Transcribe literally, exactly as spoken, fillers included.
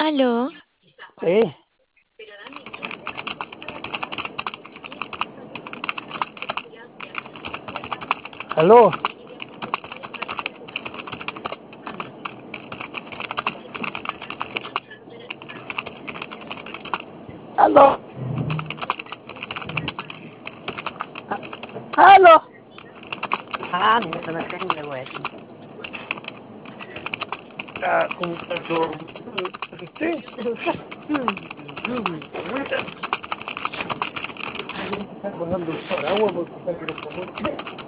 Aló, Sí, aló, aló, aló. Ah, mira, no tengo, güey. Ah, con perdón. Sí, está pasando el paraguas porque está que lo pongo.